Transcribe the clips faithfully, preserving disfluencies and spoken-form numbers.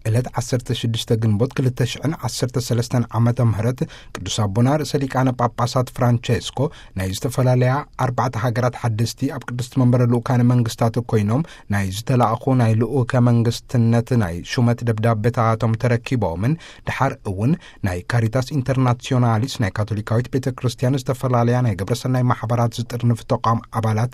ዕለት ዓሰርተ ሽዱሽተ ግንቦት ክልተ ሽሕን ዓሰርተ ሰለስተን ዓመተ ምህረት ቅዱስ አቦና ርእሰ ሊቃነ ጳጳሳት ፍራንቼስኮ ናይ ዝተፈላለያ አርባዕተ ሃገራት ሓደስቲ ኣብ ቅድስት መንበረ ልኡካነ መንግስታት ኮይኖም ናይ ዝተላእኹ ናይ ልኡከ መንግስትነት ናይ ሹመት ደብዳቤታቶም ተረኪቦምን ድሓር እውን ናይ ካሪታስ ኢንተርናሲዮናሊስ ናይ ካቶሊካዊት ቤተ ክርስቲያን ዝተፈላለያ ናይ ግብረሰናይ ማሕበራት ዝጥርንፍ ተቋም አባላት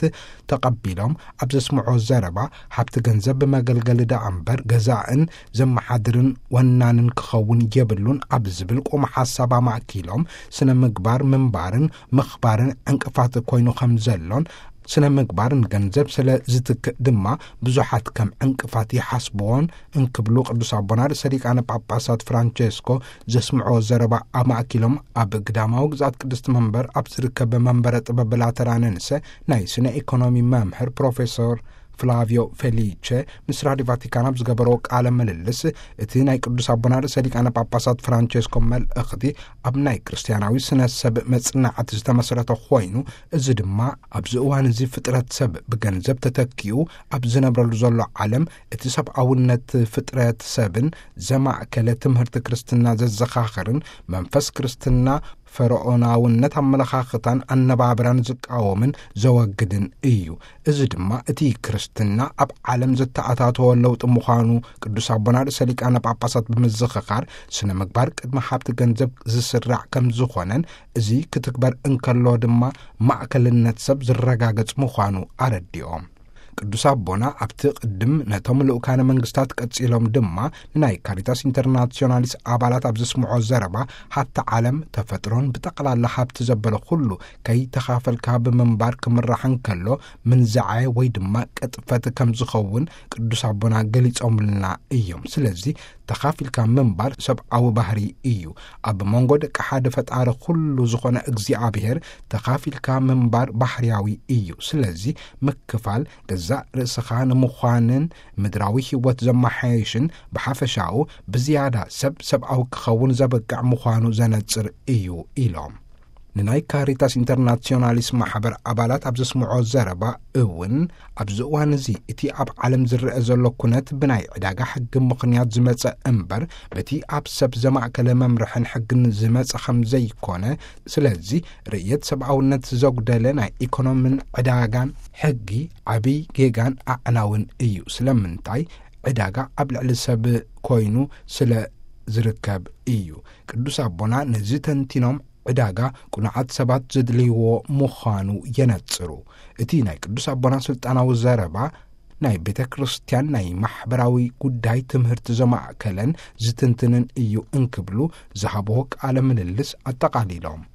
ተቀቢሎም ኣብ ዘስምዖ ዘረባ ሃብቲ ገንዘብ በመገልገል ዳ እምበር ገዛእን ዘመሓድርን ወናንን ክኸውን የብሉን ኣብ ዝብል ቆም ሓሳባ ማእኪሎም ስነ ምግባር ምንባርን ምኽባርን ዕንቅፋት ኮይኑ ከም ዘሎን ስነ ምግባርን ገንዘብ ስለ ዝትክእ ድማ ብዙሓት ከም ዕንቅፋት ይሓስብዎን እንክብሉ ቅዱስ አቦና ርእሰ ሊቃነ ጳጳሳት ፍራንቼስኮ ዘስምዖ ዘረባ ኣማእኪሎም ኣብ ግዳማዊ ግዛት ቅድስት መንበር ኣብ ዝርከብ መንበረ ጥበብ ላተራንንሰ ናይ ስነ ኢኮኖሚ መምህር ፕሮፌሰር ፍላቪዮ ፌሊቼ ምስ ራድዮ ቫቲካን ኣብ ዝገበሮ ቃለ ምልልስ እቲ ናይ ቅዱስ አቦና ርእሰ ሊቃነ ጳጳሳት ፍራንቼስኮ መልእኽቲ ኣብ ናይ ክርስቲያናዊ ስነ ሰብ መጽናዕቲ ዝተመሰረተ ኮይኑ እዚ ድማ ኣብዚ እዋን እዚ ፍጥረት ሰብ ብገንዘብ ተተኪኡ ኣብ ዝነብረሉ ዘሎ ዓለም እቲ ሰብኣውነት ፍጥረት ሰብን ዘማእከለ ትምህርቲ ክርስትና ዘዘኻኽርን መንፈስ ክርስትና ፈርዖናውነት ኣመለኻኽታን ኣነባብራን ዝቃወምን ዘወግድን እዩ እዚ ድማ እቲ ክርስትና ኣብ ዓለም ዘተኣታተወ ለውጢ ምዃኑ ቅዱስ አቦና ርእሰ ሊቃነ ጳጳሳት ብምዝኽኻር ስነ ምግባር ቅድሚ ሃብቲ ገንዘብ ዝስራዕ ከም ዝኾነን እዚ ክትግበር እንከሎ ድማ ማእከልነት ሰብ ዝረጋገጽ ምዃኑ ኣረዲኦም ቅዱስ አቦና ኣብቲ ቅድም ነቶም ልኡካነ መንግስታት ቀጺሎም ድማ ናይ ካሪታስ ኢንተርናሲዮናሊስ አባላት ኣብ ዝስምዖ ዘረባ ሃብቲ ዓለም ተፈጥሮን ብጠቕላላ ሃብቲ ዘበለ ኩሉ ከይተኻፈልካ ብምንባር ክምራሕን ከሎ ምንዝዓየ ወይ ድማ ቅጥፈት ከም ዝኸውን ቅዱስ አቦና ገሊጾምልና እዮም ስለዚ ተኻፊልካ ምንባር ሰብኣዊ ባህሪ እዩ ኣብ መንጎ ደቂ ሓደ ፈጣሪ ኩሉ ዝኾነ እግዚኣብሔር ተኻፊልካ ምንባር ባህርያዊ እዩ ስለዚ ምክፋል ገዛእ ርእስኻ ንምዃንን ምድራዊ ህይወት ዘመሓየሽን ብሓፈሻኡ ብዝያዳ ሰብ ሰብኣዊ ክኸውን ዘበጋዕ ምዃኑ ዘነጽር እዩ ኢሎም ንናይ ካሪታስ ኢንተርናሲዮናሊስ ማሕበር አባላት ኣብ ዘስምዖ ዘረባ እውን ኣብዚ እዋን እዚ እቲ ኣብ ዓለም ዝርአ ዘሎ ኩነት ብናይ ዕዳጋ ሕጊ ምኽንያት ዝመፀ እምበር በቲ ኣብ ሰብ ዘማእከለ መምርሕን ሕግን ዝመፀ ከም ዘይኮነ ስለዚ ርእየት ሰብኣውነት ዘጉደለ ናይ ኢኮኖምን ዕዳጋን ሕጊ ዓብይ ጌጋን ኣዕናውን እዩ ስለምንታይ ዕዳጋ ኣብ ልዕሊ ሰብ ኮይኑ ስለ ዝርከብ እዩ ቅዱስ አቦና ነዚ ተንቲኖም ዕዳጋ ቁንዓት ሰባት ዘድልይዎ ምዃኑ የነጽሩ እቲ ናይ ቅዱስ አቦና ስልጣናዊ ዘረባ ናይ ቤተ ክርስቲያን ናይ ማሕበራዊ ጉዳይ ትምህርቲ ዘማእከለን ዝትንትንን እዩ እንክብሉ ዝሃብዎ ቃለ ምልልስ ኣጠቃሊሎም